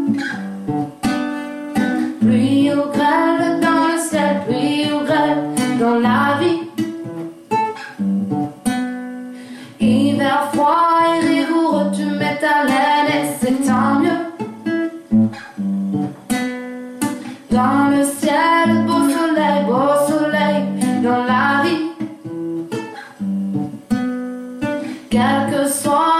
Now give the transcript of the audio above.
Pluie ou grêle dans le ciel, pluie ou grêle dans la vie. Hiver froid et rigoureux, tu mets ta laine et c'est tant mieux. Dans le ciel, beau soleil dans la vie. Quel que soit